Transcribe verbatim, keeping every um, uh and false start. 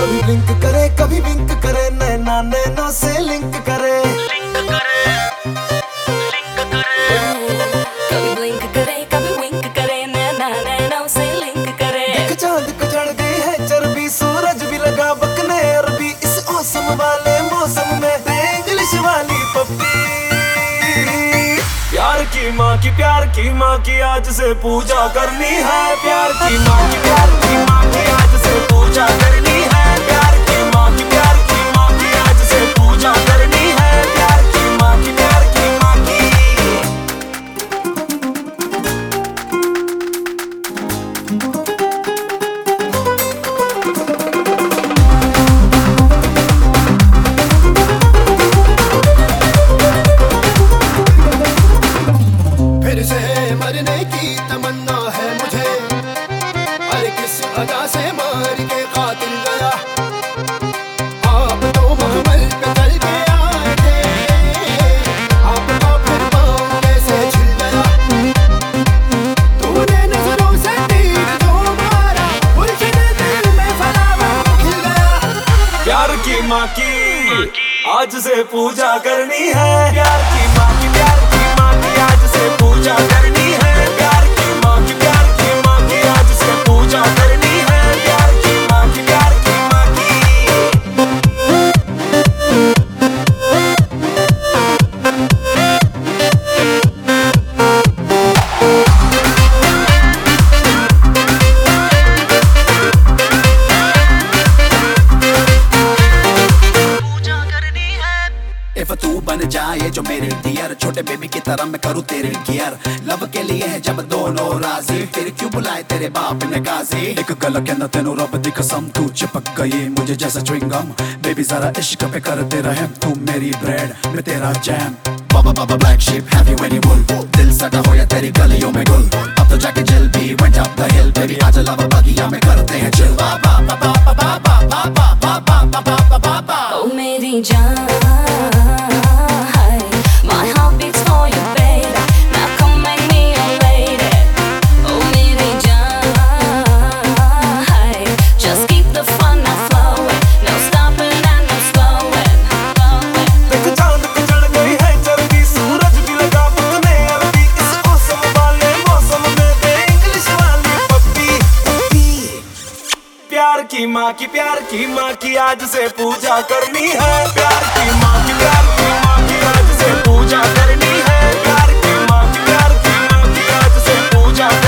कभी ब्लिंक करे कभी विंक करे, नैना नैनों से लिंक करे, लिंक करे, लिंक करे। कभी ब्लिंक करे कभी विंक करे, नैना नैनों से लिंक करे। देख चांद को चढ़ गई है चर्बी, सूरज भी लगा बकने अरबी, इस मौसम वाले मौसम में इंग्लिश वाली पप्पी। प्यार की माँ की प्यार की माँ की आज से पूजा करनी है, प्यार की माँ की प्यार की माँ की आज से पूजा करनी है, प्यार की माँ की प्यार की माँ की आज से पूजा करनी है, प्यार की माँ की प्यार की माँ की। फिर से मरने की तमन्ना है मुझे, अरे किस अदा से मार के कातिल गया। आप तो महमल पे चल के आए थे, आपका फिर पाँव कैसे छिल गया। तूने नजरों से तीर जो मारा, उलझन दिल में फलावा खिल गया। प्यार की माँ की आज से पूजा करनी है, प्यार की माँ की प्यार की माँ की आज से पूजा करनी है, प्यार की माँ की प्यार की माँ की आज से पूजा करनी है, प्यार की माँ की प्यार की माँ की। If तू बन जाए जो मेरे डियर, छोटे बेबी की तरह मैं करूँ तेरे केयर। लव के लिए है जब दोनों राजी, फिर क्यों बुलाए तेरे बाप ने गाजी। एक गल कहना तेनू रब दी कसम, तू चिपक गई मुझे जैसा च्युइंगम। बेबी जरा इश्क पे करते रहे, तू मेरी ब्रेड मैं तेरा jam. Baa baa black sheep have you any wool, दिल सटा हो या तेरी गलियों में गुल। अब तो जाके जल भी went up the hill, baby आजा लव बगिया में करते हैं चिल। बाबा बाबा बाबा बाबा बाबा बाबा बाबा बाबा। ओ मेरी जान, my heart beats for you baby, now come make me your lady। ओ मेरी जान, just keep the fun now flowing, no stopping and no slowing, slowing। देख चांद को चढ़ गई है चर्बी, सूरज भी लगा बकने अरबी, इस मौसम वाले मौसम में इंग्लिश वाली पप्पी पप्पी। प्यार की माँ की प्यार की माँ की आज से पूजा करनी है, प्यार की माँ की प्यार की माँ की आज से पूजा करनी है, प्यार की माँ की प्यार की माँ की आज से पूजा